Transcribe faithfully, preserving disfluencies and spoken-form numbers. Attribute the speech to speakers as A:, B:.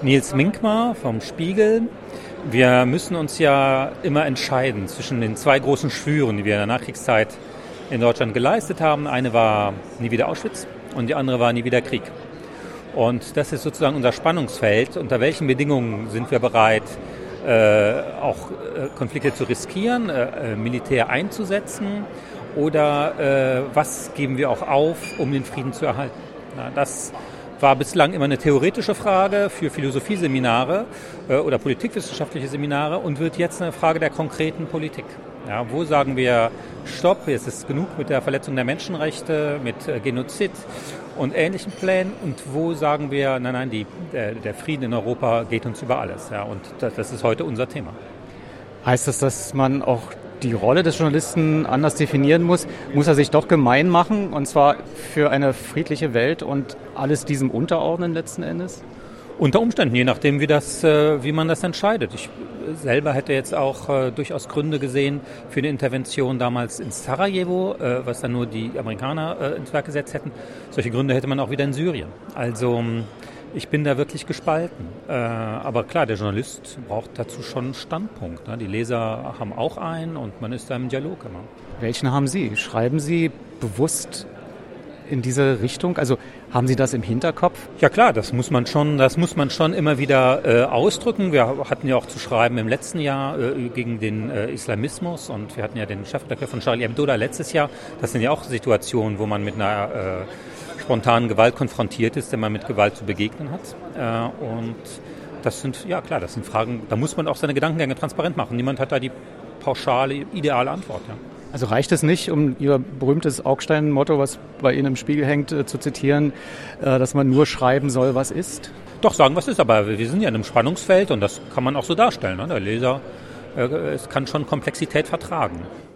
A: Nils Minkmar vom Spiegel. Wir müssen uns ja immer entscheiden zwischen den zwei großen Schwüren, die wir in der Nachkriegszeit in Deutschland geleistet haben. Eine war Nie wieder Auschwitz und die andere war Nie wieder Krieg. Und das ist sozusagen unser Spannungsfeld. Unter welchen Bedingungen sind wir bereit, äh, auch äh, Konflikte zu riskieren, äh, Militär einzusetzen oder äh, was geben wir auch auf, um den Frieden zu erhalten? Ja, das war bislang immer eine theoretische Frage für Philosophieseminare äh, oder politikwissenschaftliche Seminare und wird jetzt eine Frage der konkreten Politik. Ja, wo sagen wir, stopp, jetzt ist genug mit der Verletzung der Menschenrechte, mit äh, Genozid und ähnlichen Plänen und wo sagen wir, nein, nein, die, der, der Frieden in Europa geht uns über alles. Ja, und das, das ist heute unser Thema.
B: Heißt das, dass man auch die Rolle des Journalisten anders definieren muss? Muss er sich doch gemein machen, und zwar für eine friedliche Welt und alles diesem unterordnen letzten Endes?
A: Unter Umständen, je nachdem, wie, das, wie man das entscheidet. Ich selber hätte jetzt auch äh, durchaus Gründe gesehen für eine Intervention damals in Sarajevo, äh, was dann nur die Amerikaner äh, ins Werk gesetzt hätten. Solche Gründe hätte man auch wieder in Syrien. Also ich bin da wirklich gespalten. Äh, aber klar, der Journalist braucht dazu schon einen Standpunkt. Ne? Die Leser haben auch einen und man ist da im Dialog immer.
B: Welchen haben Sie? Schreiben Sie bewusst in diese Richtung? Also haben Sie das im Hinterkopf?
A: Ja klar, das muss man schon, das muss man schon immer wieder äh, ausdrücken. Wir hatten ja auch zu schreiben im letzten Jahr äh, gegen den äh, Islamismus und wir hatten ja den Chefredakteur von Charlie Hebdo da letztes Jahr. Das sind ja auch Situationen, wo man mit einer äh, spontanen Gewalt konfrontiert ist, der man mit Gewalt zu begegnen hat. Äh, und das sind, ja klar, das sind Fragen, da muss man auch seine Gedankengänge transparent machen. Niemand hat da die pauschale, ideale Antwort. Ja.
B: Also reicht es nicht, um Ihr berühmtes Augstein-Motto, was bei Ihnen im Spiegel hängt, äh, zu zitieren, äh, dass man nur schreiben soll, was ist?
A: Doch, sagen, was ist, aber wir sind ja in einem Spannungsfeld und das kann man auch so darstellen. Ne? Der Leser äh, es kann schon Komplexität vertragen.